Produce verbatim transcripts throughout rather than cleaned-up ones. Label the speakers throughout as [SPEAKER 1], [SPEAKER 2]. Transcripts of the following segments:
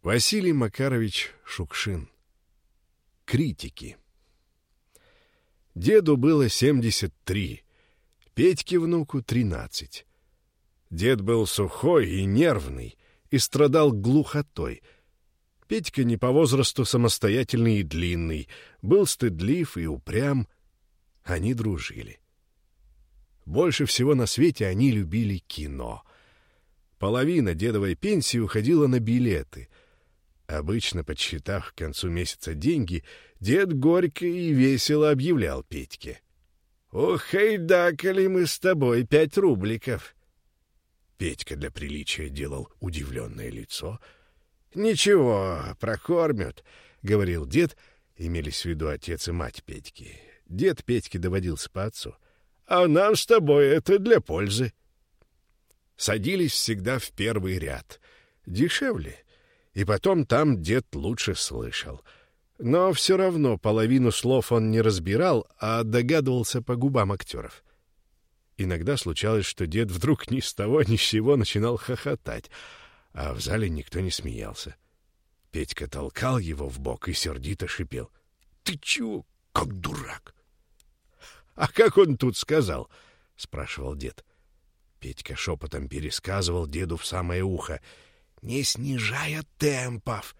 [SPEAKER 1] Василий Макарович Шукшин. Критики. Деду было семьдесят три, Петьке внуку тринадцать. Дед был сухой и нервный и страдал глухотой. Петька не по возрасту самостоятельный и длинный, был стыдлив и упрям. Они дружили. Больше всего на свете они любили кино. Половина дедовой пенсии уходила на билеты. Обычно, подсчитав к концу месяца деньги, дед горько и весело объявлял Петьке: «Ухайдакали мы с тобой пять рубликов». Петька для приличия делал удивленное лицо. «Ничего, прокормят», — говорил дед, имелись в виду отец и мать Петьки. Дед Петьке доводился по отцу. «А нам с тобой это для пользы». Садились всегда в первый ряд. Дешевле. И потом там дед лучше слышал. Но все равно половину слов он не разбирал, а догадывался по губам актеров. Иногда случалось, что дед вдруг ни с того ни с сего начинал хохотать, а в зале никто не смеялся. Петька толкал его в бок и сердито шипел: «Ты чего, как дурак?» «А как он тут сказал?» — спрашивал дед. Петька шепотом пересказывал деду в самое ухо: «Не снижая темпов».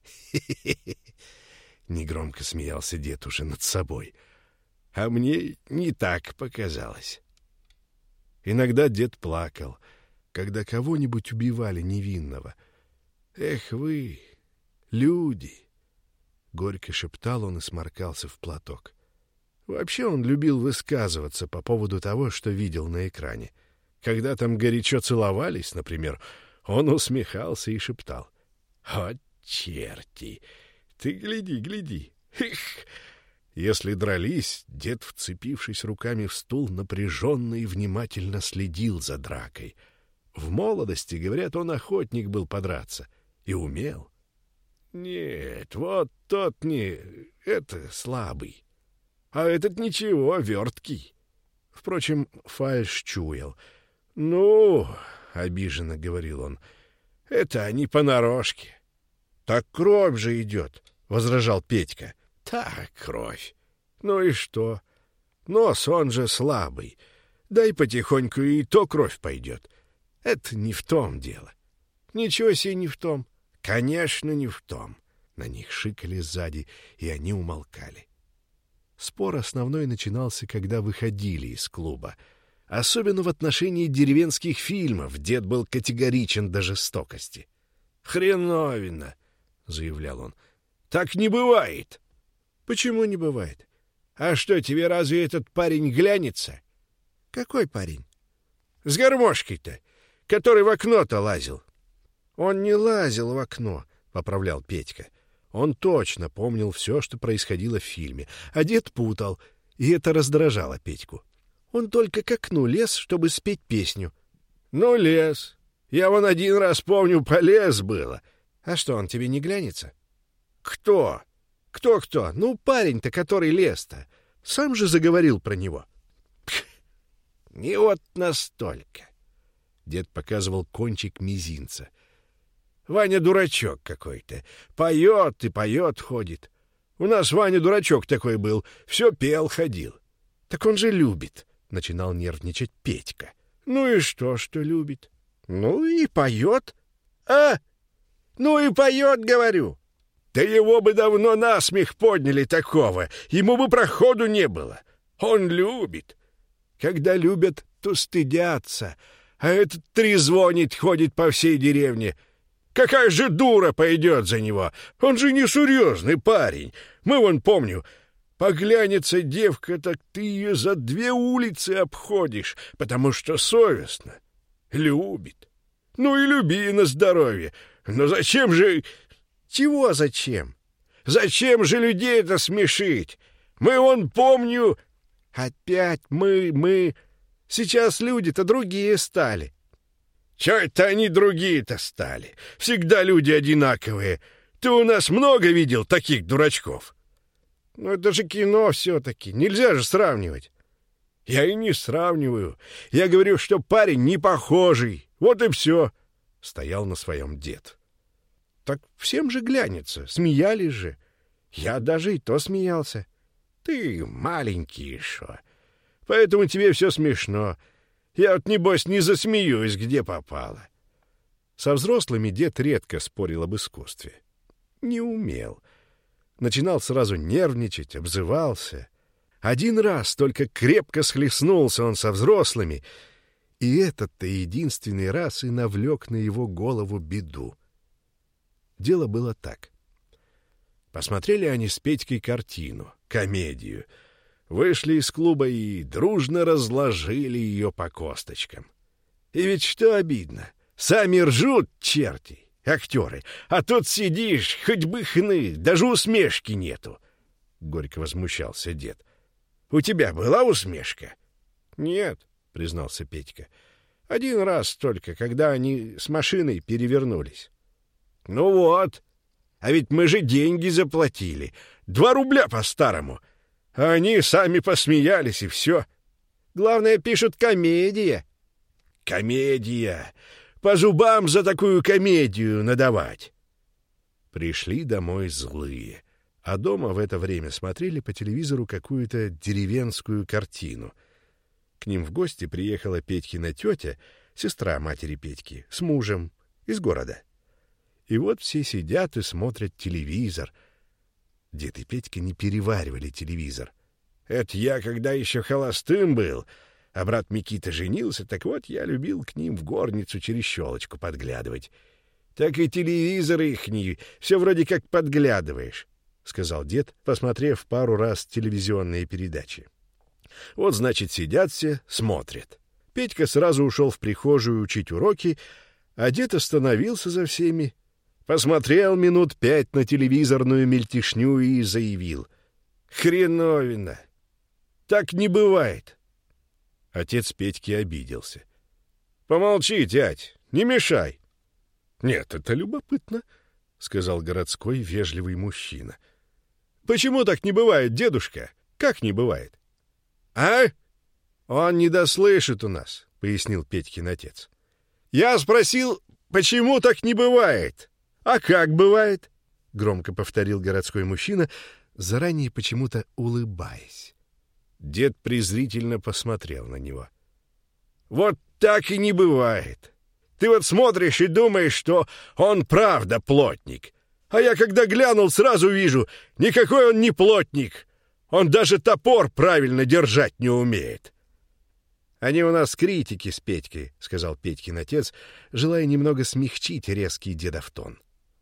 [SPEAKER 1] Негромко смеялся дед уже над собой. А мне не так показалось. Иногда дед плакал, когда кого-нибудь убивали невинного. «Эх вы, люди!» — горько шептал он и сморкался в платок. Вообще он любил высказываться по поводу того, что видел на экране. Когда там горячо целовались, например, он усмехался и шептал: «О, черти! Ты гляди, гляди! Эх!» Если дрались, дед, вцепившись руками в стул, напряженно и внимательно следил за дракой. В молодости, говорят, он охотник был подраться и умел. Нет, вот тот не... это слабый. А этот ничего, верткий. Впрочем, фальшь чуял. «Ну, — обиженно говорил он, — это они понарошке». «Так кровь же идет, — возражал Петька. «Так, кровь. Ну и что? Нос, он же слабый. Дай потихоньку, и то кровь пойдет. Это не в том дело». «Ничего себе не в том». «Конечно, не в том». На них шикали сзади, и они умолкали. Спор основной начинался, когда выходили из клуба. Особенно в отношении деревенских фильмов дед был категоричен до жестокости. «Хреновина!» — заявлял он. «Так не бывает!» «Почему не бывает? А что, тебе разве этот парень глянется?» «Какой парень?» «С гармошкой-то, который в окно-то лазил». «Он не лазил в окно», — поправлял Петька. Он точно помнил все, что происходило в фильме, а дед путал, и это раздражало Петьку. Он только к окну лез, чтобы спеть песню. «Ну, лез. Я вон один раз помню, полез было». «А что, он тебе не глянется?» «Кто? Кто-кто? Ну, парень-то, который лез-то. Сам же заговорил про него». «Не вот настолько». Дед показывал кончик мизинца. «Ваня дурачок какой-то. Поет и поет ходит. У нас Ваня дурачок такой был. Все пел, ходил». «Так он же любит», — начинал нервничать Петька. «Ну и что, что любит? Ну и поет. А? Ну и поет, говорю. Да его бы давно насмех подняли такого. Ему бы проходу не было. Он любит. Когда любят, то стыдятся. А этот трезвонит, ходит по всей деревне. Какая же дура пойдет за него? Он же не серьезный парень. Мы вон, помню, поглянется девка, так ты ее за две улицы обходишь, потому что совестно. Любит. Ну и люби на здоровье. Но зачем же... Чего зачем? Зачем же людей это смешить? Мы вон, помню... Опять мы, мы... Сейчас люди-то другие стали. Чё это они другие-то стали? Всегда люди одинаковые. Ты у нас много видел таких дурачков? Ну это же кино все-таки. Нельзя же сравнивать. Я и не сравниваю. Я говорю, что парень не похожий. Вот и все. Стоял на своем дед. так всем же глянется, смеялись же. Я даже и то смеялся. Ты маленький шо, поэтому тебе все смешно. Я вот, небось, не засмеюсь, где попало. Со взрослыми дед редко спорил об искусстве. Не умел. Начинал сразу нервничать, обзывался. Один раз только крепко схлестнулся он со взрослыми, и этот-то единственный раз и навлек на его голову беду. Дело было так. Посмотрели они с Петькой картину, комедию, вышли из клуба и дружно разложили ее по косточкам. И ведь что обидно, сами ржут черти, актеры, а тут сидишь, хоть бы хны, даже усмешки нету. Горько возмущался дед. У тебя была усмешка? Нет, признался Петька. Один раз только, когда они с машиной перевернулись. Ну вот, а ведь мы же деньги заплатили. Два рубля по-старому. А они сами посмеялись, и все. Главное, пишут комедия. Комедия. По зубам за такую комедию надавать. Пришли домой злые. А дома в это время смотрели по телевизору какую-то деревенскую картину. К ним в гости приехала Петькина тетя, сестра матери Петьки, с мужем, из города. И вот все сидят и смотрят телевизор. Дед и Петька не переваривали телевизор. Это я, когда еще холостым был, а брат Микита женился, так вот я любил к ним в горницу через щелочку подглядывать. Так и телевизор ихний, все вроде как подглядываешь. — сказал дед, посмотрев пару раз телевизионные передачи. Вот, значит, сидят все, смотрят. Петька сразу ушел в прихожую учить уроки, а дед остановился за всеми, посмотрел минут пять на телевизорную мельтешню и заявил. «Хреновина! Так не бывает!» Отец Петьки обиделся. «Помолчи, дядь, не мешай!» «Нет, это любопытно», — сказал городской вежливый мужчина. «Почему так не бывает, дедушка? Как не бывает?» «А? Он не дослышит у нас», — пояснил Петькин отец. «Я спросил, почему так не бывает? А как бывает?» — громко повторил городской мужчина, заранее почему-то улыбаясь. Дед презрительно посмотрел на него. «Вот так и не бывает. Ты вот смотришь и думаешь, что он правда плотник. А я, когда глянул, сразу вижу, никакой он не плотник. Он даже топор правильно держать не умеет». «Они у нас критики с Петькой», — сказал Петькин отец, желая немного смягчить резкий дедов тон.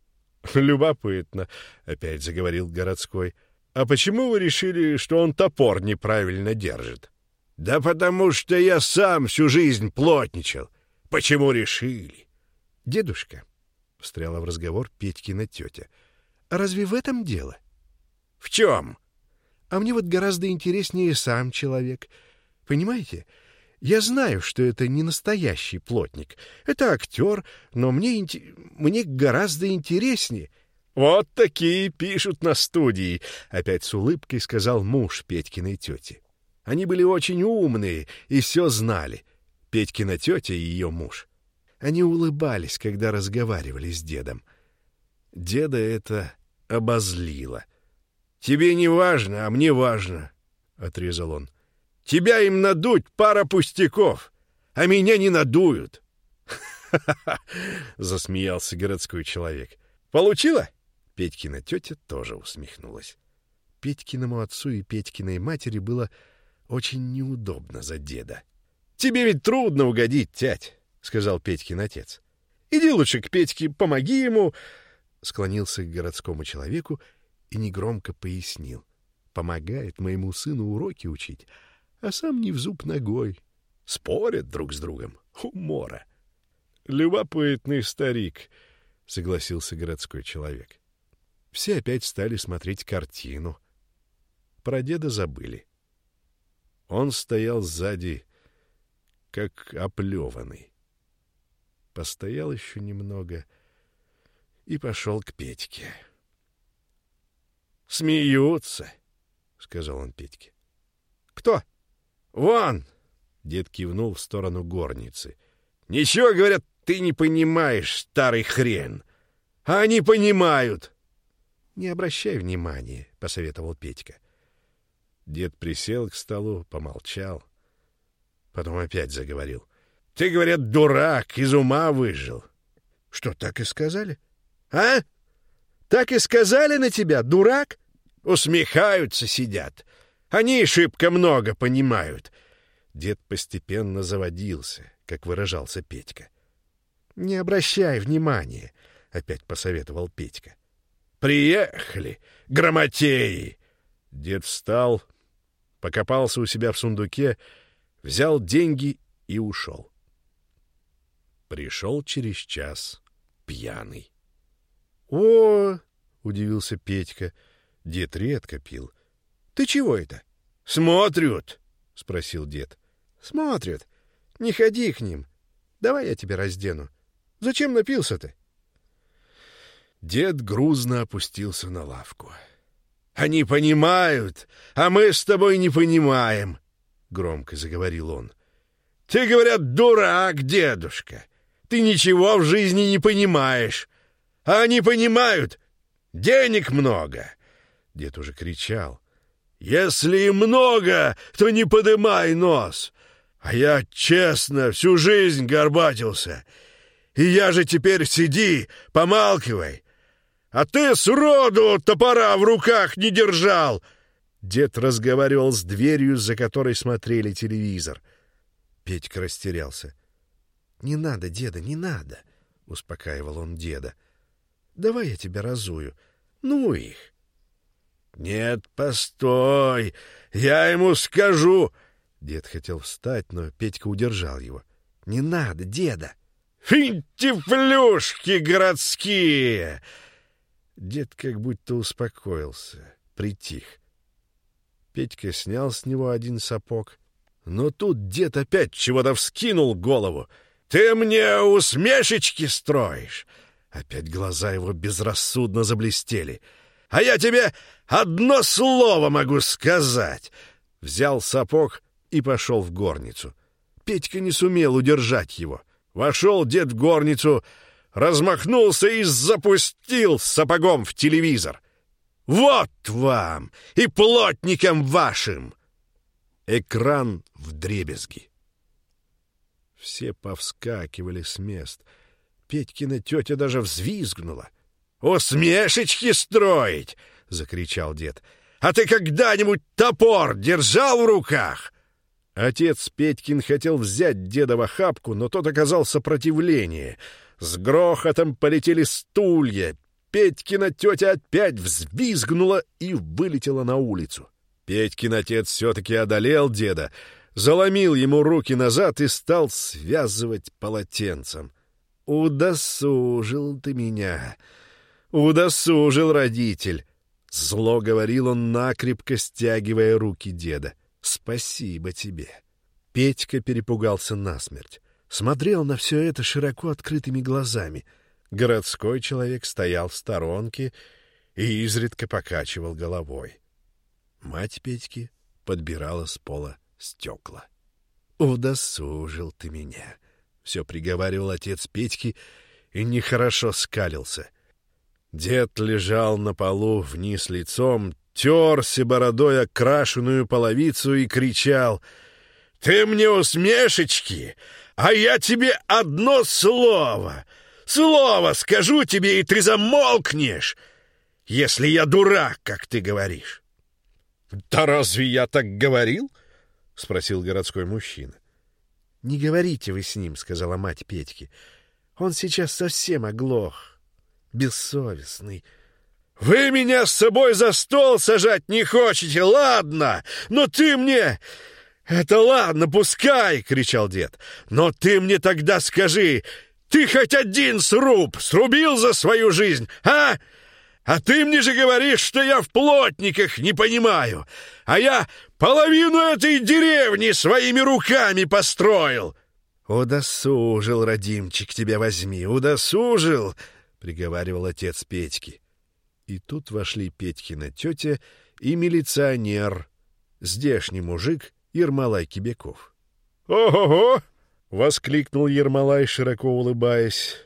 [SPEAKER 1] «Любопытно», — опять заговорил городской. «А почему вы решили, что он топор неправильно держит?» «Да потому что я сам всю жизнь плотничал. Почему решили?» «Дедушка», — встряла в разговор Петькина тетя, — «а разве в этом дело?» «В чем?» «А мне вот гораздо интереснее сам человек. Понимаете, я знаю, что это не настоящий плотник. Это актер, но мне, мне гораздо интереснее». «Вот такие пишут на студии», — опять с улыбкой сказал муж Петькиной тети. Они были очень умные и все знали. Петькина тетя и ее муж. Они улыбались, когда разговаривали с дедом. Деда это обозлило. «Тебе не важно, а мне важно», — отрезал он. «Тебя им надуть пара пустяков, а меня не надуют». «Ха-ха-ха!» — засмеялся городской человек. «Получила?» Петькина тетя тоже усмехнулась. Петькиному отцу и Петькиной матери было очень неудобно за деда. «Тебе ведь трудно угодить, тять», — сказал Петькин отец. «Иди лучше к Петьке, помоги ему», — склонился к городскому человеку и негромко пояснил. «Помогает моему сыну уроки учить, а сам не в зуб ногой. Спорят друг с другом. Умора». «Любопытный старик», — согласился городской человек. Все опять стали смотреть картину. Про деда забыли. Он стоял сзади, как оплеванный. Постоял еще немного и пошел к Петьке. «Смеются», — сказал он Петьке. «Кто?» «Вон!» — дед кивнул в сторону горницы. «Ничего, говорят, ты не понимаешь, старый хрен. А они понимают.
[SPEAKER 2] Не обращай внимания, — посоветовал Петька.
[SPEAKER 1] Дед присел к столу, помолчал. Потом опять заговорил. Ты, говорят, дурак, из ума выжил.
[SPEAKER 2] Что, так и сказали? А? Так и сказали на тебя, дурак?
[SPEAKER 1] Усмехаются, сидят. Они шибко много понимают. Дед постепенно заводился, как выражался Петька.
[SPEAKER 2] Не обращай внимания, — опять посоветовал Петька.
[SPEAKER 1] Приехали, грамотеи. Дед встал, покопался у себя в сундуке, взял деньги и ушел. Пришел через час пьяный.
[SPEAKER 2] — О! — удивился Петька. Дед редко пил. — Ты чего это?
[SPEAKER 1] — Смотрят, — спросил дед.
[SPEAKER 2] — Смотрят. Не ходи к ним. Давай я тебя раздену. Зачем напился-то?
[SPEAKER 1] Дед грузно опустился на лавку. — Они понимают, а мы с тобой не понимаем, — громко заговорил он. — Ты, говорят, дурак, дедушка. Ты ничего в жизни не понимаешь. А они понимают. Денег много. Дед уже кричал. Если и много, то не подымай нос. А я честно всю жизнь горбатился. И я же теперь сиди, помалкивай. А ты сроду топора в руках не держал. Дед разговаривал с дверью, за которой смотрели телевизор.
[SPEAKER 2] Петька растерялся. — Не надо, деда, не надо, — успокаивал он деда. — Давай я тебя разую. Ну их.
[SPEAKER 1] — Нет, постой, я ему скажу. Дед хотел встать, но Петька удержал его.
[SPEAKER 2] — Не надо, деда.
[SPEAKER 1] — Финтифлюшки городские! Дед как будто успокоился, притих. Петька снял с него один сапог, но тут дед опять чего-то вскинул голову. «Ты мне усмешечки строишь?» Опять глаза его безрассудно заблестели. «А я тебе одно слово могу сказать!» Взял сапог и пошел в горницу. Петька не сумел удержать его. Вошел дед в горницу, размахнулся и запустил сапогом в телевизор. «Вот вам и плотникам вашим!» Экран вдребезги. Все повскакивали с мест. Петькина тетя даже взвизгнула. «Усмешечки строить!» — закричал дед. «А ты когда-нибудь топор держал в руках?» Отец Петькин хотел взять деда в охапку, но тот оказал сопротивление. С грохотом полетели стулья. Петькина тетя опять взвизгнула и вылетела на улицу. Петькин отец все-таки одолел деда, заломил ему руки назад и стал связывать полотенцем. «Удосужил ты меня! Удосужил, родитель!» Зло говорил он, накрепко стягивая руки деда. «Спасибо тебе!» Петька перепугался насмерть. Смотрел на все это широко открытыми глазами. Городской человек стоял в сторонке и изредка покачивал головой. Мать Петьки подбирала с пола стекла. «Удосужил ты меня!» — все приговаривал отец Петьки и нехорошо скалился. Дед лежал на полу вниз лицом, терся бородой окрашенную половицу и кричал: «Ты мне усмешечки, а я тебе одно слово! Слово скажу тебе, и ты замолкнешь, если я дурак, как ты говоришь!» «Да разве я так говорил?» — спросил городской мужчина.
[SPEAKER 2] «Не говорите вы с ним», — сказала мать Петьки. «Он сейчас совсем оглох, бессовестный».
[SPEAKER 1] «Вы меня с собой за стол сажать не хотите, ладно, но ты мне...» «Это ладно, пускай!» — кричал дед. «Но ты мне тогда скажи, ты хоть один сруб срубил за свою жизнь, а? А ты мне же говоришь, что я в плотниках не понимаю, а я половину этой деревни своими руками построил!»
[SPEAKER 2] «Удосужил, родимчик, тебя возьми, удосужил!» — приговаривал отец Петьки. И тут вошли Петькина тетя и милиционер, здешний мужик Ермолай Кибяков.
[SPEAKER 1] «Ого-го!» — воскликнул Ермолай, широко улыбаясь.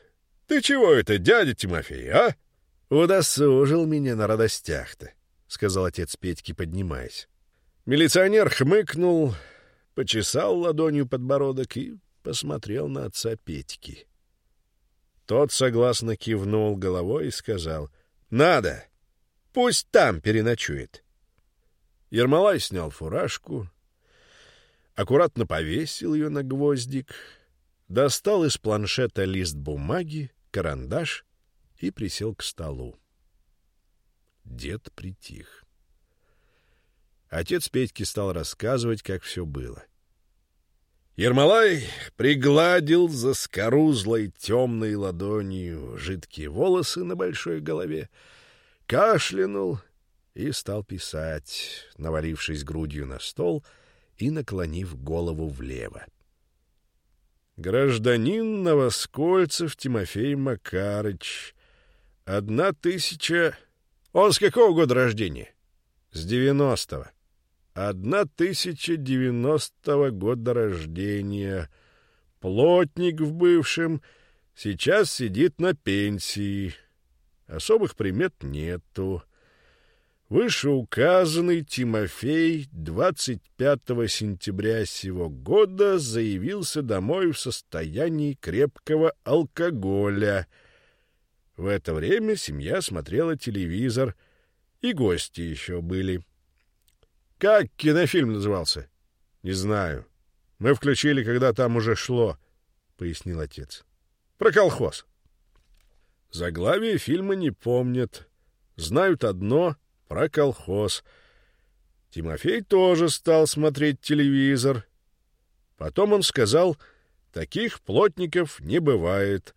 [SPEAKER 1] Ты чего это, дядя Тимофей, а?
[SPEAKER 2] Удосужил меня на радостях-то, — сказал отец Петьки, поднимаясь.
[SPEAKER 1] Милиционер хмыкнул, почесал ладонью подбородок и посмотрел на отца Петьки. Тот согласно кивнул головой и сказал: «Надо! Пусть там переночует». Ермолай снял фуражку, аккуратно повесил ее на гвоздик, достал из планшета лист бумаги, карандаш и присел к столу. Дед притих. Отец Петьки стал рассказывать, как все было. Ермолай пригладил заскорузлой темной ладонью жидкие волосы на большой голове, кашлянул и стал писать, навалившись грудью на стол и наклонив голову влево. Гражданин Новоскольцев Тимофей Макарыч. Одна тысяча... Он с какого года рождения? С девяностого. Одна тысяча девяностого года рождения. Плотник в бывшем. Сейчас сидит на пенсии. Особых примет нету. Вышеуказанный Тимофей двадцать пятого сентября сего года заявился домой в состоянии крепкого алкоголя. В это время семья смотрела телевизор, и гости еще были. Как кинофильм назывался? Не знаю. Мы включили, когда там уже шло, — пояснил отец. Про колхоз. Заглавие фильма не помнят. Знают одно — про колхоз. Тимофей тоже стал смотреть телевизор. Потом он сказал: таких плотников не бывает.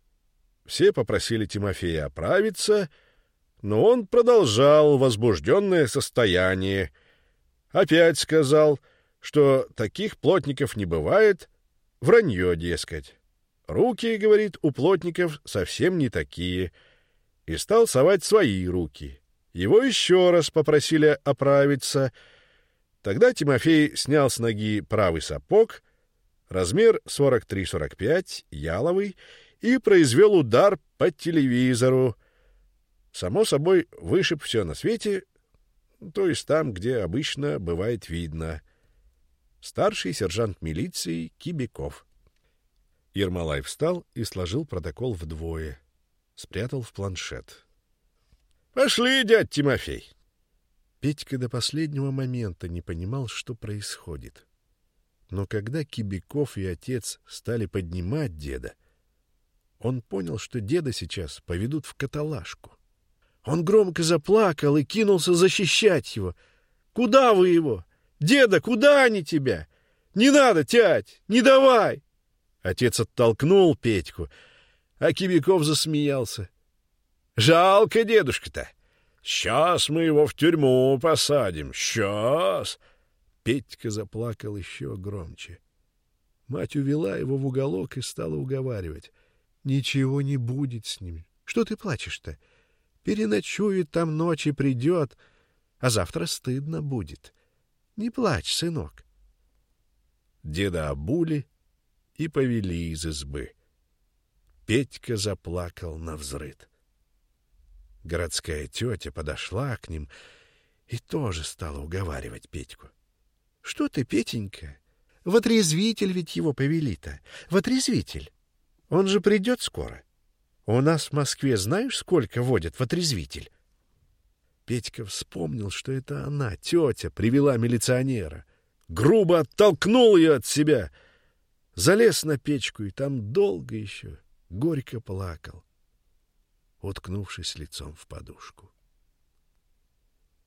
[SPEAKER 1] Все попросили Тимофея оправиться, но он продолжал возбужденное состояние. Опять сказал, что таких плотников не бывает, вранье, дескать. Руки, говорит, у плотников совсем не такие. И стал совать свои руки. Его еще раз попросили оправиться. Тогда Тимофей снял с ноги правый сапог, размер сорок три сорок пять, яловый, и произвел удар по телевизору. Само собой, вышиб все на свете, то есть там, где обычно бывает видно. Старший сержант милиции Кибяков. Ермолай встал и сложил протокол вдвое. Спрятал в планшет. — Пошли, дядь Тимофей! Петька до последнего момента не понимал, что происходит. Но когда Кибяков и отец стали поднимать деда, он понял, что деда сейчас поведут в каталажку. Он громко заплакал и кинулся защищать его. — Куда вы его? Деда, куда они тебя? Не надо, тять, не давай! Отец оттолкнул Петьку, а Кибяков засмеялся. — Жалко дедушка-то. Сейчас мы его в тюрьму посадим. Сейчас. Петька заплакал еще громче. Мать увела его в уголок и стала уговаривать. — Ничего не будет с ним. Что ты плачешь-то? Переночует там ночь и придет, а завтра стыдно будет. Не плачь, сынок. Деда обули и повели из избы. Петька заплакал навзрыд. Городская тетя подошла к ним и тоже стала уговаривать Петьку. — Что ты, Петенька? В отрезвитель ведь его повели-то. В отрезвитель. Он же придет скоро. У нас в Москве знаешь, сколько водят в отрезвитель? Петька вспомнил, что это она, тетя, привела милиционера. Грубо оттолкнул ее от себя. Залез на печку и там долго еще горько плакал, уткнувшись лицом в подушку.